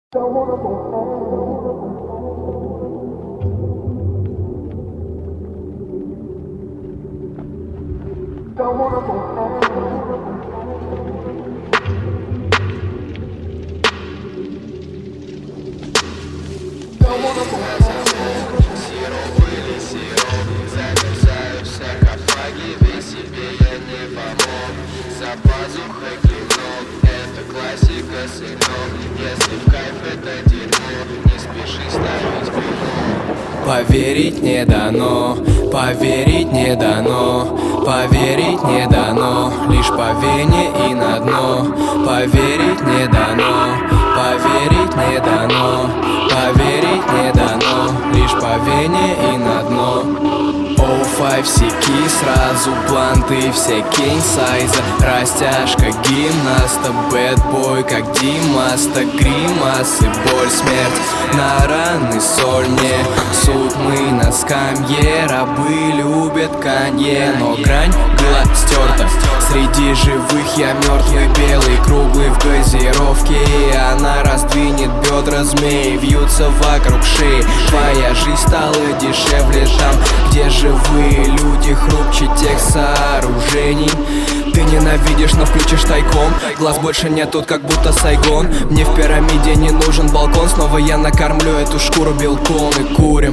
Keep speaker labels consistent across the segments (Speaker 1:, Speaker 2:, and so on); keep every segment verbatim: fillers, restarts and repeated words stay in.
Speaker 1: Сироп или сироп, замерзаю в саркофаге, без себе я не помог. За пазухой клинок, это классика, сынок. Если в кайф это дерьмо, не спеши ставить клинок.
Speaker 2: Поверить не дано, поверить не дано, поверить не дано, лишь по вене и на дно. Поверить не дано, поверить не дано, поверить не дано, лишь по вене и на дно. оу пять сики, сразу планты, все кинь сайза, растяжка гимнаста, бэтбой как Димаста, гримасы, боль, смерть, на раны соль мне, суд мы на скамье, рабы любят канье, но грань была стерта, среди живых я мертвый, белый, круглый в газировке, и она раздвинет бедра змей, вьются вокруг шеи, твоя жизнь стала дешевле там, где живые люди хрупче тех сооружений. Ты ненавидишь, но включишь тайком, глаз больше нет тут, как будто Сайгон. Мне в пирамиде не нужен балкон, снова я накормлю эту шкуру белком. И курим,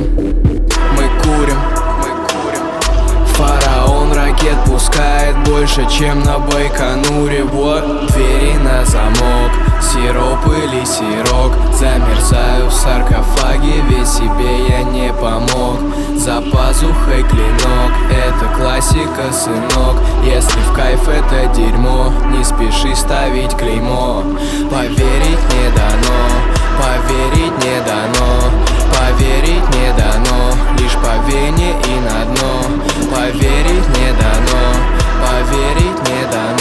Speaker 2: мы курим, мы курим. Фараон ракет пускает больше, чем на Байконуре. Вот двери на замок, сироп или сирок, замерзаю в саркофаге, ведь себе я не помог. За пазухой клинок, это классика, сынок. Если в кайф это дерьмо, не спеши ставить клеймо. Поверить не дано, поверить не дано, поверить не дано, лишь по вене и на дно. Поверить не дано, поверить не дано.